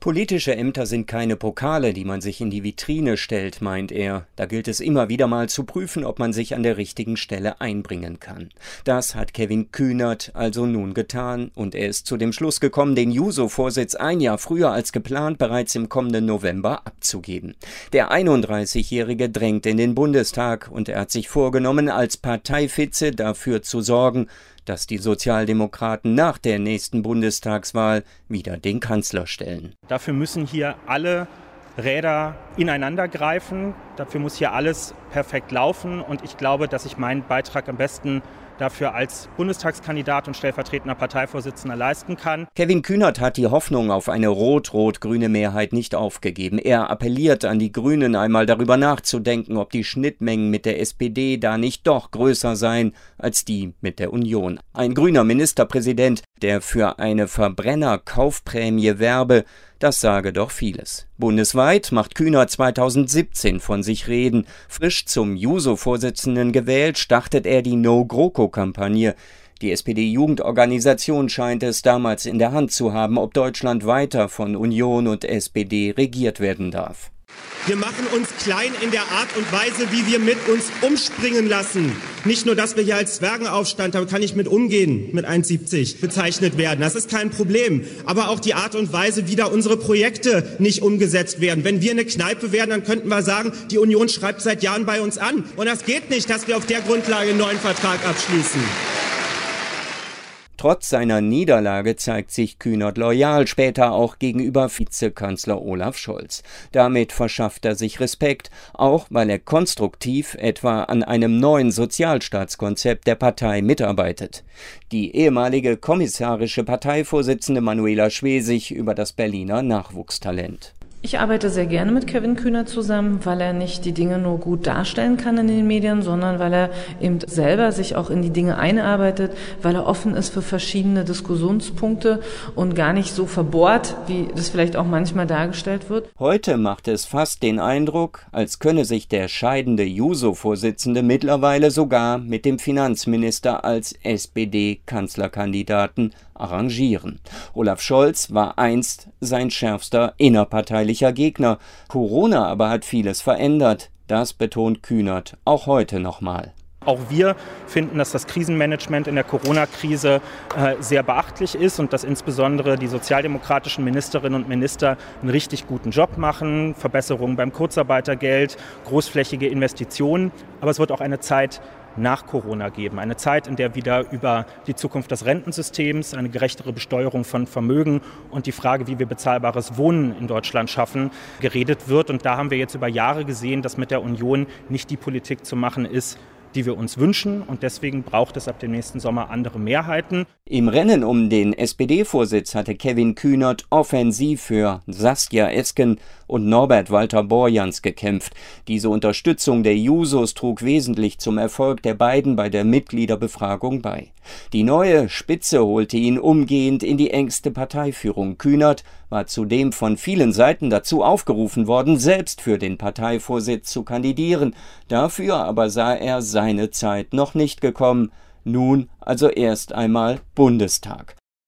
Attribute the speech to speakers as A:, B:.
A: Politische Ämter sind keine Pokale, die man sich in die Vitrine stellt, meint er. Da gilt es immer wieder mal zu prüfen, ob man sich an der richtigen Stelle einbringen kann. Das hat Kevin Kühnert also nun getan und er ist zu dem Schluss gekommen, den Juso-Vorsitz ein Jahr früher als geplant bereits im kommenden November abzugeben. Der 31-Jährige drängt in den Bundestag und er hat sich vorgenommen, als Parteivize dafür zu sorgen, dass die Sozialdemokraten nach der nächsten Bundestagswahl wieder den Kanzler stellen.
B: Dafür müssen hier alle Räder ineinander greifen. Dafür muss hier alles perfekt laufen. Und ich glaube, dass ich meinen Beitrag am besten dafür als Bundestagskandidat und stellvertretender Parteivorsitzender leisten kann.
A: Kevin Kühnert hat die Hoffnung auf eine rot-rot-grüne Mehrheit nicht aufgegeben. Er appelliert an die Grünen, einmal darüber nachzudenken, ob die Schnittmengen mit der SPD da nicht doch größer seien als die mit der Union. Ein grüner Ministerpräsident, der für eine Verbrennerkaufprämie werbe, das sage doch vieles. Bundesweit macht Kühnert 2017 von sich reden. Frisch zum Juso-Vorsitzenden gewählt, startet er die No-GroKo-Kampagne. Die SPD-Jugendorganisation scheint es damals in der Hand zu haben, ob Deutschland weiter von Union und SPD regiert werden darf.
C: Wir machen uns klein in der Art und Weise, wie wir mit uns umspringen lassen. Nicht nur, dass wir hier als Zwergenaufstand, damit kann ich mit umgehen, mit 1,70 bezeichnet werden. Das ist kein Problem. Aber auch die Art und Weise, wie da unsere Projekte nicht umgesetzt werden. Wenn wir eine Kneipe wären, dann könnten wir sagen, die Union schreibt seit Jahren bei uns an. Und das geht nicht, dass wir auf der Grundlage einen neuen Vertrag abschließen.
A: Trotz seiner Niederlage zeigt sich Kühnert loyal, später auch gegenüber Vizekanzler Olaf Scholz. Damit verschafft er sich Respekt, auch weil er konstruktiv etwa an einem neuen Sozialstaatskonzept der Partei mitarbeitet. Die ehemalige kommissarische Parteivorsitzende Manuela Schwesig über das Berliner Nachwuchstalent.
D: Ich arbeite sehr gerne mit Kevin Kühnert zusammen, weil er nicht die Dinge nur gut darstellen kann in den Medien, sondern weil er eben selber sich auch in die Dinge einarbeitet, weil er offen ist für verschiedene Diskussionspunkte und gar nicht so verbohrt, wie das vielleicht auch manchmal dargestellt wird.
A: Heute macht es fast den Eindruck, als könne sich der scheidende Juso-Vorsitzende mittlerweile sogar mit dem Finanzminister als SPD-Kanzlerkandidaten arrangieren. Olaf Scholz war einst sein schärfster innerparteilicher Gegner. Corona aber hat vieles verändert. Das betont Kühnert auch heute nochmal.
B: Auch wir finden, dass das Krisenmanagement in der Corona-Krise sehr beachtlich ist und dass insbesondere die sozialdemokratischen Ministerinnen und Minister einen richtig guten Job machen. Verbesserungen beim Kurzarbeitergeld, großflächige Investitionen. Aber es wird auch eine Zeit nach Corona geben. Eine Zeit, in der wieder über die Zukunft des Rentensystems, eine gerechtere Besteuerung von Vermögen und die Frage, wie wir bezahlbares Wohnen in Deutschland schaffen, geredet wird. Und da haben wir jetzt über Jahre gesehen, dass mit der Union nicht die Politik zu machen ist, die wir uns wünschen. Und deswegen braucht es ab dem nächsten Sommer andere Mehrheiten.
A: Im Rennen um den SPD-Vorsitz hatte Kevin Kühnert offensiv für Saskia Esken und Norbert Walter-Borjans gekämpft. Diese Unterstützung der Jusos trug wesentlich zum Erfolg der beiden bei der Mitgliederbefragung bei. Die neue Spitze holte ihn umgehend in die engste Parteiführung. Kühnert war zudem von vielen Seiten dazu aufgerufen worden, selbst für den Parteivorsitz zu kandidieren. Dafür aber sah er seine Zeit noch nicht gekommen. Nun also erst einmal Bundestag.